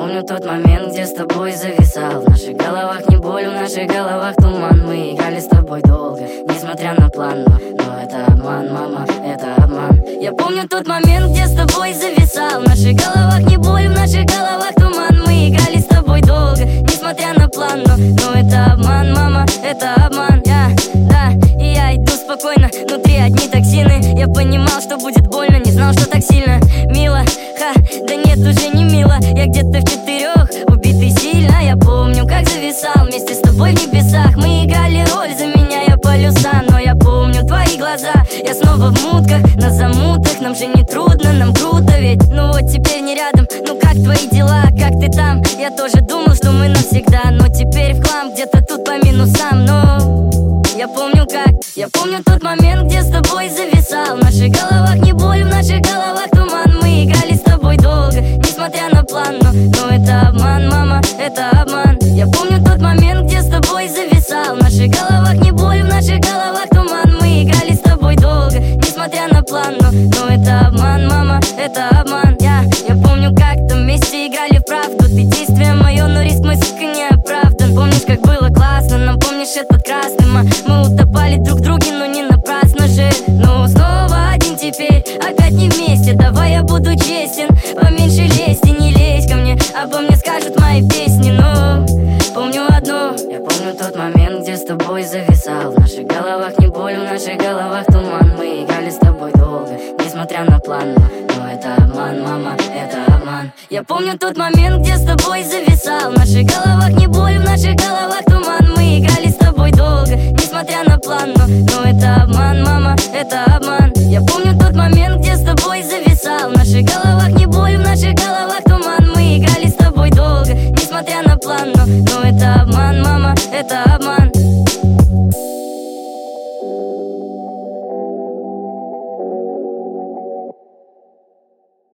помню тот момент, где с тобой зависал. В наших головах не боль, в наших головах туман. Мы играли с тобой долго, несмотря на план. Но это обман, мама, это обман. Я помню тот момент, где с тобой зависал. В наших головах не боль, в наших головах туман. Мы играли с тобой долго, несмотря на план. Но это обман, мама, это обман. И я иду спокойно, внутри одни токсины. Я понимал, что будет больно, не знал, что так сильно мило. Да нет, уже не мило. Я где-то в 4, убитый сильно. Я помню, как зависал вместе с тобой в небесах. Мы играли роль, заменяя полюса. Но я помню твои глаза. Я снова в мутках, на замутах. Нам же не трудно, нам круто ведь. Ну вот теперь не рядом, ну как твои дела, как ты там? Я тоже думал, что мы навсегда. Но теперь в хлам, где-то тут по минусам. Но я помню как. Я помню тот момент, где с тобой зависал. В наших головах не боль, в наших головах туман. Мы играли с тобой долго, несмотря на план. Но это обман, мама, это обман. Я помню тот момент, где с тобой зависал. В наших головах не боль, в наших головах туман. Мы играли с тобой долго, несмотря на план. Но это обман, мама, это обман. Я помню, как там вместе играли в правду. Ты действие мое, но риск мой, сука, не оправдан. Помнишь, как было классно, нам помнишь этот красный. Мы утопали друг в друге, но не напрасно же. Ну снова один теперь, опять не вместе. Давай я буду честен, поменьше лезть и не лезь ко мне. Обо мне скажут мои песни, но помню одно. Я помню тот момент, где с тобой зависал. В наших головах не боль, в наших головах туман. Мы играли с тобой долго, несмотря на план. Но это обман, мама, это обман. Я помню тот момент, где с тобой зависал. В наших головах не боль, в наших головах туман. Мы играли с тобой долго,